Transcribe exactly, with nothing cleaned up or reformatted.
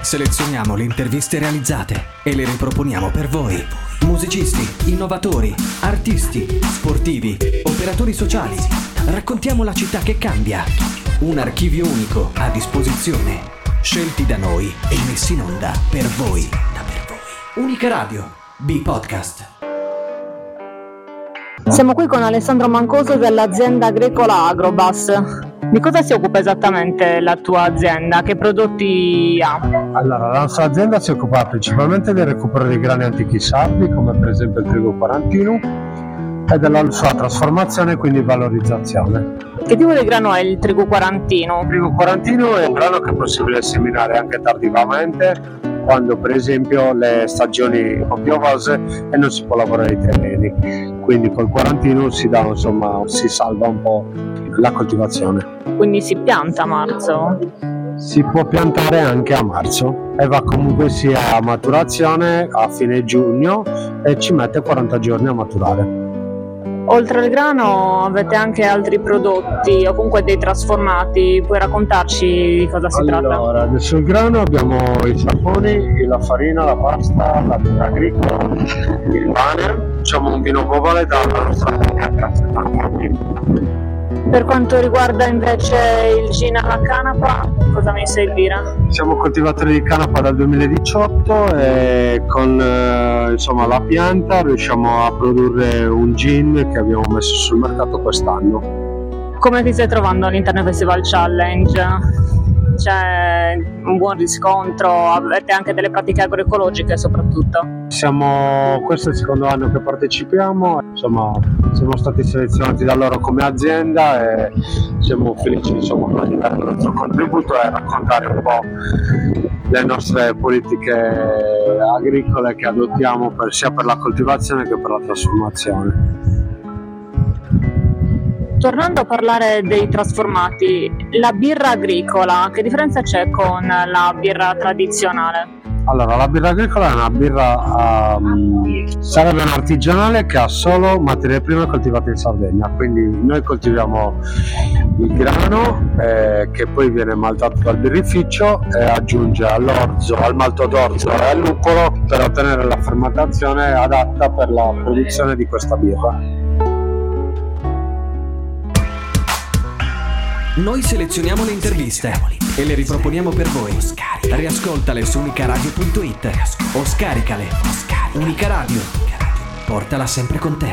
Selezioniamo le interviste realizzate e le riproponiamo per voi. Musicisti, innovatori, artisti, sportivi, operatori sociali. Raccontiamo la città che cambia. Un archivio unico a disposizione, scelti da noi e messi in onda per voi. Unica Radio, B-Podcast. Siamo qui con Alessandro Mancoso dell'azienda agricola Agrobus. Di cosa si occupa esattamente la tua azienda? Che prodotti ha? Allora, la nostra azienda si occupa principalmente del recupero dei grani antichi sardi, come per esempio il trigo quarantino, e della sua trasformazione, quindi valorizzazione. Che tipo di grano è il trigo quarantino? Il trigo quarantino è un grano che è possibile seminare anche tardivamente, quando per esempio le stagioni sono piovose e non si può lavorare i terreni. Quindi col quarantino si dà, insomma, si salva un po' la coltivazione. Quindi si pianta a marzo? Si può piantare anche a marzo e va comunque sia a maturazione a fine giugno e ci mette quaranta giorni a maturare. Oltre al grano avete anche altri prodotti o comunque dei trasformati, puoi raccontarci di cosa si allora, tratta? Allora, sul grano abbiamo i saponi, la farina, la pasta, la birra agricola, il pane, diciamo un vino bovale dalla nostra settanta. Per quanto riguarda invece il gin alla canapa, cosa mi sai dire? Siamo coltivatori di canapa dal duemiladiciotto e con eh, insomma, la pianta riusciamo a produrre un gin che abbiamo messo sul mercato quest'anno. Come ti stai trovando all'interno del Festival Challenge? C'è un buon riscontro, avete anche delle pratiche agroecologiche soprattutto? Siamo, questo è il secondo anno che partecipiamo, insomma siamo stati selezionati da loro come azienda e siamo felici insomma di dare il nostro contributo e raccontare un po' le nostre politiche agricole che adottiamo per, sia per la coltivazione che per la trasformazione. Tornando a parlare dei trasformati, la birra agricola, che differenza c'è con la birra tradizionale? Allora, la birra agricola è una birra, um, sarebbe un'artigianale che ha solo materie prime coltivate in Sardegna, quindi noi coltiviamo il grano eh, che poi viene maltato dal birrificio e aggiunge all'orzo, al malto d'orzo e al luppolo per ottenere la fermentazione adatta per la produzione di questa birra. Noi selezioniamo le interviste e le riproponiamo per voi. Riascoltale su unicaradio punto it o scaricale. Unica Radio. Portala sempre con te.